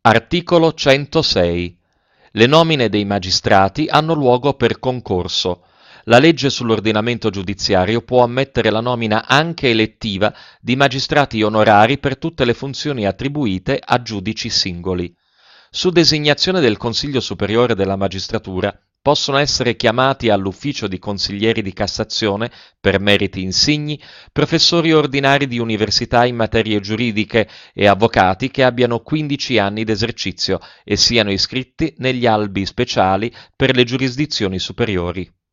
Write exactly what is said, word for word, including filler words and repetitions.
Articolo centosei. Le nomine dei magistrati hanno luogo per concorso. La legge sull'ordinamento giudiziario può ammettere la nomina anche elettiva di magistrati onorari per tutte le funzioni attribuite a giudici singoli. Su designazione del Consiglio Superiore della Magistratura possono essere chiamati all'ufficio di consiglieri di Cassazione, per meriti insigni, professori ordinari di università in materie giuridiche e avvocati che abbiano quindici anni d'esercizio e siano iscritti negli albi speciali per le giurisdizioni superiori.